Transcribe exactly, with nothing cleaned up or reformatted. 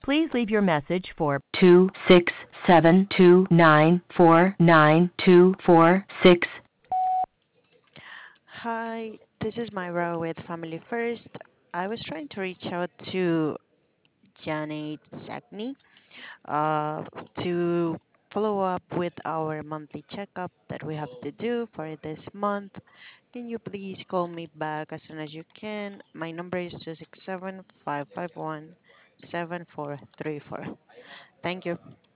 Please leave your message for two six seven two nine four nine two four six. Hi, this is Myra with Family First. I was trying to reach out to Janet Sackney uh, to follow up with our monthly checkup that we have to do for this month. Can you please call me back as soon as you can? My number is two six seven five five one seven four three four. Thank you.